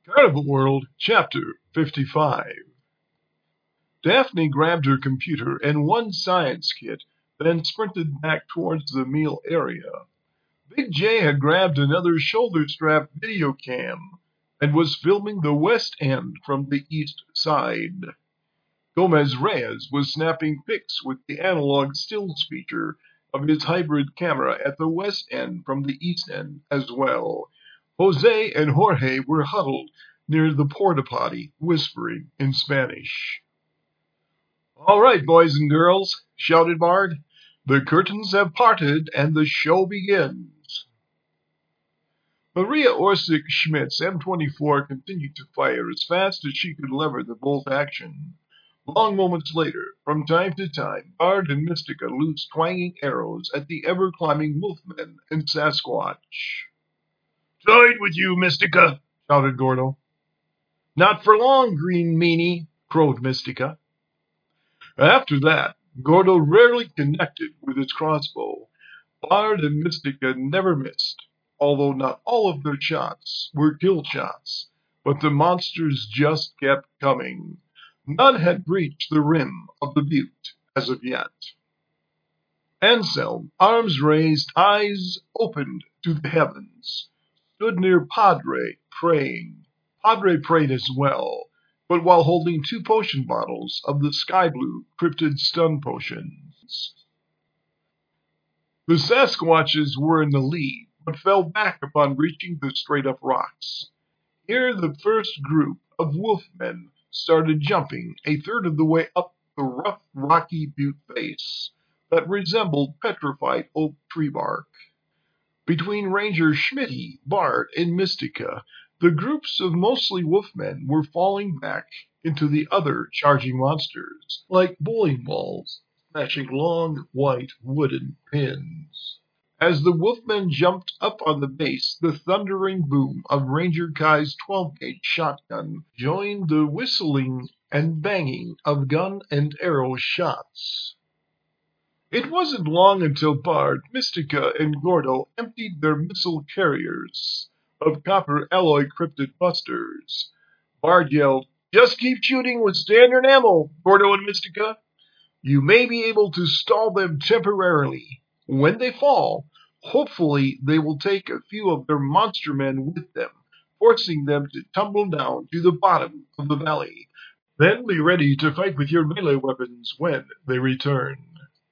Carnival World, Chapter 55. Daphne grabbed her computer and one science kit, then sprinted back towards the meal area. Big J had grabbed another shoulder-strap video cam and was filming the West End from the east side. Gomez Reyes was snapping pics with the analog stills feature of his hybrid camera at the West End from the East End as well. Jose and Jorge were huddled near the porta potty, whispering in Spanish. "All right, boys and girls," shouted Bard. "The curtains have parted and the show begins." Maria Orsic Schmidt's M24 continued to fire as fast as she could lever the bolt action. Long moments later, from time to time, Bard and Mystica loosed twanging arrows at the ever-climbing wolfmen and Sasquatch. "Side with you, Mystica!" shouted Gordo. "Not for long, green meanie," crowed Mystica. After that, Gordo rarely connected with his crossbow. Bard and Mystica never missed, although not all of their shots were kill shots, but the monsters just kept coming. None had breached the rim of the butte as of yet. Anselm, arms raised, eyes opened to the heavens, stood near Padre, praying. Padre prayed as well, but while holding two potion bottles of the sky blue cryptid stun potions. The Sasquatches were in the lead, but fell back upon reaching the straight-up rocks. Here the first group of wolfmen started jumping a third of the way up the rough, rocky butte face that resembled petrified oak tree bark. Between Ranger Schmitty, Bard, and Mystica, the groups of mostly wolfmen were falling back into the other charging monsters, like bowling balls, smashing long, white wooden pins. As the wolfmen jumped up on the base, the thundering boom of Ranger Kai's 12-gauge shotgun joined the whistling and banging of gun and arrow shots. It wasn't long until Bard, Mystica, and Gordo emptied their missile carriers of copper alloy cryptid busters. Bard yelled, "Just keep shooting with standard ammo, Gordo and Mystica. You may be able to stall them temporarily. When they fall, hopefully they will take a few of their monster men with them, forcing them to tumble down to the bottom of the valley. Then be ready to fight with your melee weapons when they return."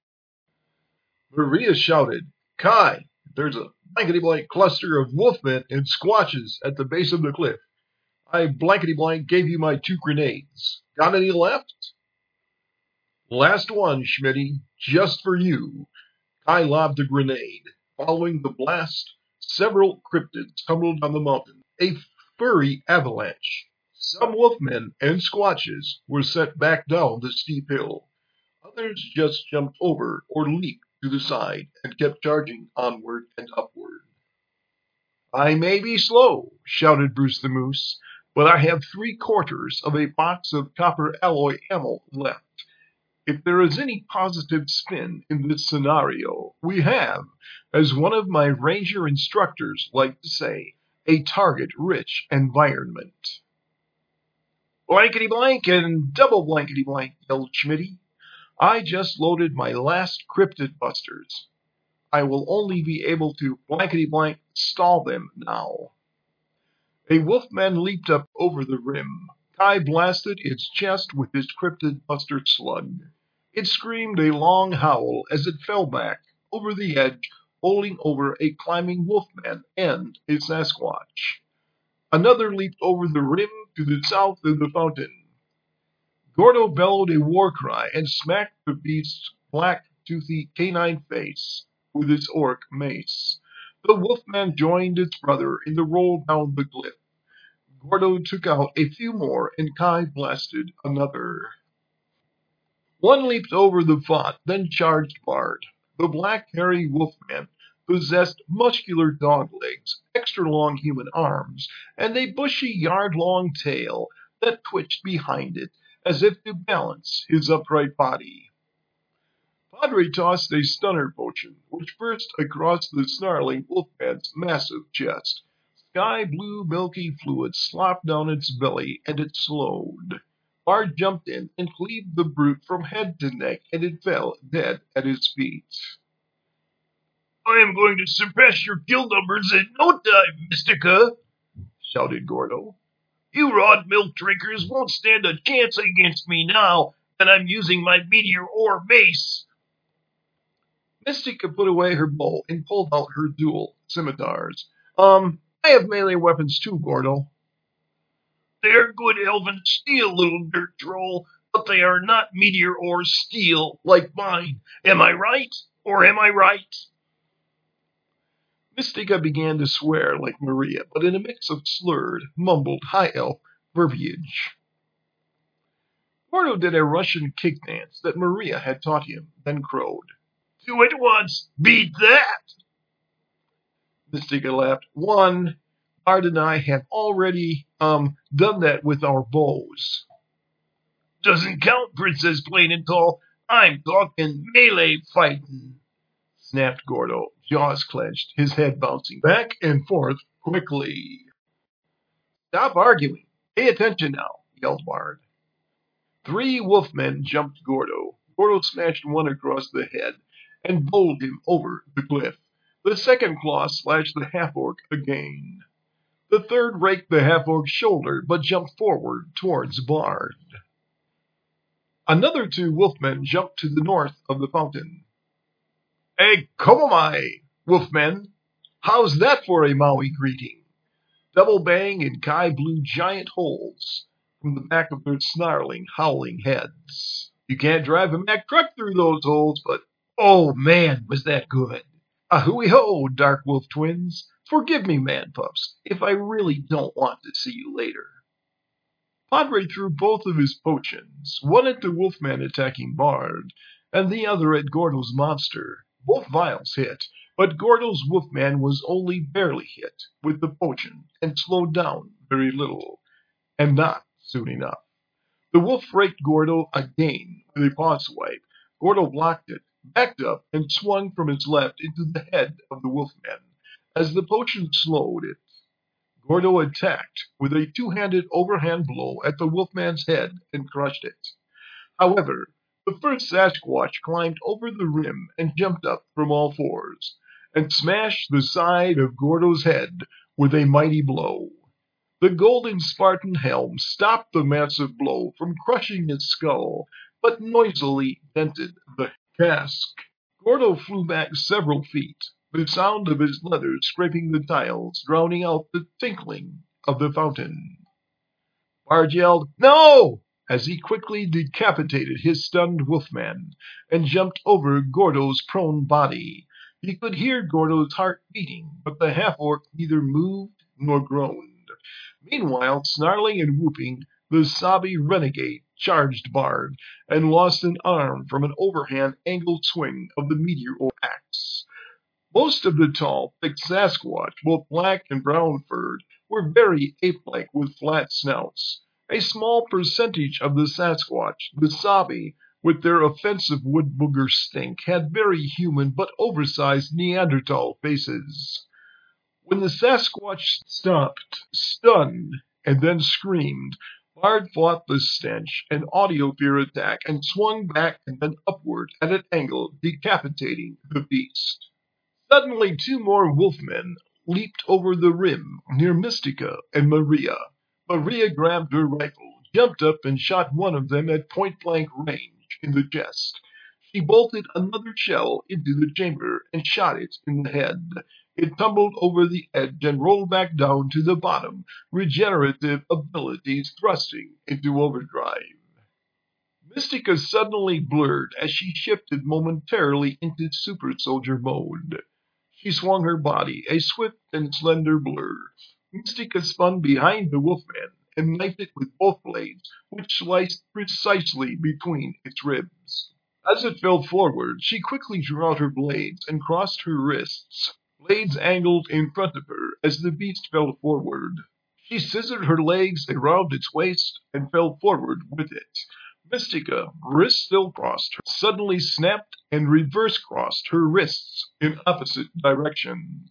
Maria shouted, "Kai, there's a blankety-blank cluster of wolfmen and squatches at the base of the cliff. I blankety-blank gave you my 2 grenades. Got any left?" "Last one, Schmitty, just for you." Kai lobbed a grenade. Following the blast, several cryptids tumbled down the mountain, a furry avalanche. Some wolfmen and squatches were set back down the steep hill. Others just jumped over or leaped to the side and kept charging onward and upward. "I may be slow," shouted Bruce the Moose, "but I have 3/4 of a box of copper alloy ammo left. If there is any positive spin in this scenario, we have, as one of my ranger instructors liked to say, a target-rich environment." "Blankety-blank and double blankety-blank," yelled Schmitty. "I just loaded my last cryptid busters. I will only be able to blankety-blank stall them now." A wolfman leaped up over the rim. Kai blasted its chest with his cryptid buster slug. It screamed a long howl as it fell back over the edge, bowling over a climbing wolfman and a Sasquatch. Another leaped over the rim to the south of the fountain. Gordo bellowed a war cry and smacked the beast's black, toothy canine face with his orc mace. The wolfman joined its brother in the roll down the cliff. Gordo took out a few more, and Kai blasted another. One leaped over the font, then charged Bard. The black, hairy wolfman possessed muscular dog legs, extra-long human arms, and a bushy, yard-long tail that twitched behind it as if to balance his upright body. Padre tossed a stunner potion, which burst across the snarling wolfman's massive chest, Sky blue milky fluid slopped down its belly, and it slowed. Bard jumped in and cleaved the brute from head to neck, and it fell dead at his feet. I am going to surpass your kill numbers in no time, Mystica, shouted Gordo. You rod milk drinkers won't stand a chance against me now that I'm using my meteor ore mace. Mystica put away her bow and pulled out her dual scimitars. I have melee weapons too, Gordo. They're good elven steel, little dirt troll, but they are not meteor ore steel like mine. Am I right? Or am I right? Mystica began to swear like Maria, but in a mix of slurred, mumbled, high elf verbiage. Gordo did a Russian kick dance that Maria had taught him, then crowed. Do it once. Beat that. Mystica laughed. One, Bard and I have already done that with our bows. Doesn't count, Princess Plain and Tall. I'm talking melee fighting, snapped Gordo, jaws clenched, his head bouncing back and forth quickly. Stop arguing. Pay attention now, yelled Bard. 3 wolfmen jumped Gordo. Gordo smashed one across the head and bowled him over the cliff. The second claw slashed the half-orc again. The third raked the half-orc's shoulder, but jumped forward towards Bard. Another 2 wolfmen jumped to the north of the fountain. Hey, komomai, wolfmen! How's that for a Maui greeting? Double bang and Kai blew giant holes from the back of their snarling, howling heads. You can't drive a Mack truck through those holes, but oh man, was that good! Ahui-ho, Dark Wolf twins! Forgive me, man pups, if I really don't want to see you later. Padre threw both of his potions, one at the wolfman attacking Bard, and the other at Gordo's monster. Both vials hit, but Gordo's wolfman was only barely hit with the potion and slowed down very little, and not soon enough. The wolf raked Gordo again with a paw swipe. Gordo blocked it, backed up, and swung from his left into the head of the wolfman. As the potion slowed it, Gordo attacked with a 2-handed overhand blow at the wolfman's head and crushed it. However, the first Sasquatch climbed over the rim and jumped up from all fours and smashed the side of Gordo's head with a mighty blow. The golden Spartan helm stopped the massive blow from crushing his skull, but noisily dented the casque. Gordo flew back several feet, the sound of his leather scraping the tiles drowning out the tinkling of the fountain. Bard yelled, "No!" as he quickly decapitated his stunned wolfman and jumped over Gordo's prone body. He could hear Gordo's heart beating, but the half-orc neither moved nor groaned. Meanwhile, snarling and whooping, the sobby renegade charged Bard and lost an arm from an overhand angled swing of the meteor axe. Most of the tall, thick Sasquatch, both black and brown-furred, were very ape-like with flat snouts. A small percentage of the Sasquatch, the Sabi, with their offensive wood booger stink, had very human but oversized Neanderthal faces. When the Sasquatch stopped, stunned, and then screamed, Bard fought the stench, an audio fear attack, and swung back and then upward at an angle, decapitating the beast. Suddenly 2 more wolfmen leaped over the rim near Mystica and Maria. Maria grabbed her rifle, jumped up, and shot one of them at point-blank range in the chest. She bolted another shell into the chamber and shot it in the head. It tumbled over the edge and rolled back down to the bottom, regenerative abilities thrusting into overdrive. Mystica suddenly blurred as she shifted momentarily into super soldier mode. She swung her body, a swift and slender blur. Mystica spun behind the wolfman and knifed it with both blades, which sliced precisely between its ribs. As it fell forward, she quickly drew out her blades and crossed her wrists. Blades angled in front of her as the beast fell forward. She scissored her legs around its waist and fell forward with it. Mystica, wrists still crossed, suddenly snapped and reverse-crossed her wrists in opposite directions.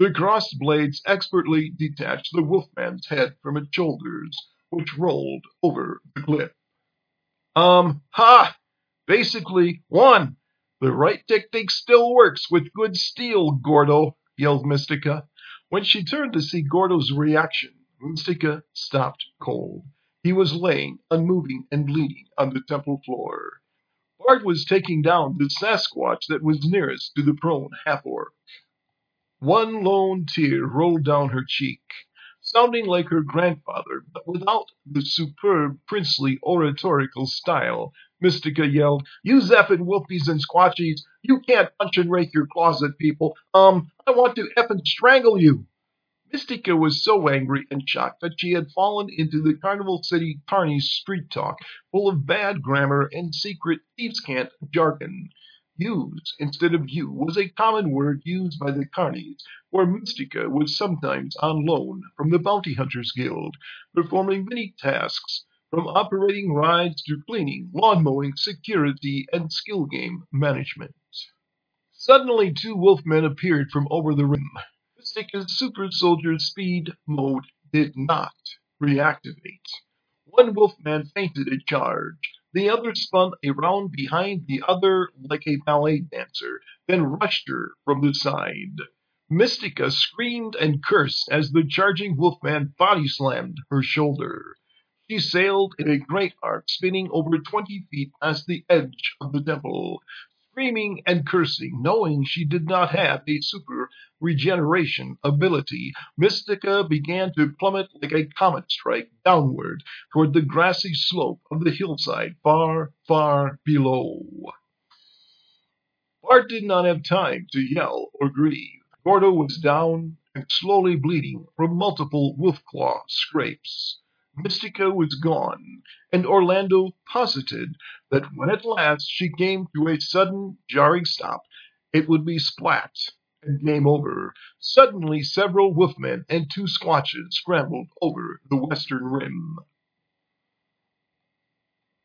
The crossed blades expertly detached the wolfman's head from its shoulders, which rolled over the cliff. Ha! Basically, won. The right technique still works with good steel, Gordo, yelled Mystica. When she turned to see Gordo's reaction, Mystica stopped cold. He was laying, unmoving and bleeding, on the temple floor. Bart was taking down the Sasquatch that was nearest to the prone half-orc. One lone tear rolled down her cheek. Sounding like her grandfather, but without the superb, princely oratorical style, Mystica yelled, "You effing wolfies and squatchies, you can't punch and rake your claws at people. I want to effing strangle you." Mystica was so angry and shocked that she had fallen into the Carnival City Carney's street talk, full of bad grammar and secret thieves' cant jargon. Use instead of you was a common word used by the Carneys, where Mystica was sometimes on loan from the Bounty Hunters Guild, performing many tasks, from operating rides to cleaning, lawn mowing, security, and skill game management. Suddenly, two wolfmen appeared from over the rim. Mystica's super soldier speed mode did not reactivate. One wolfman feinted a charge. The other spun around behind the other like a ballet dancer, then rushed her from the side. Mystica screamed and cursed as the charging wolfman body slammed her shoulder. She sailed in a great arc, spinning over 20 feet past the edge of the temple. Screaming and cursing, knowing she did not have a super regeneration ability, Mystica began to plummet like a comet strike downward toward the grassy slope of the hillside far, far below. Bart did not have time to yell or grieve. Gordo was down and slowly bleeding from multiple wolf claw scrapes. Mystica was gone, and Orlando posited that when at last she came to a sudden, jarring stop, it would be splat and game over. Suddenly, several wolfmen and two squatches scrambled over the western rim.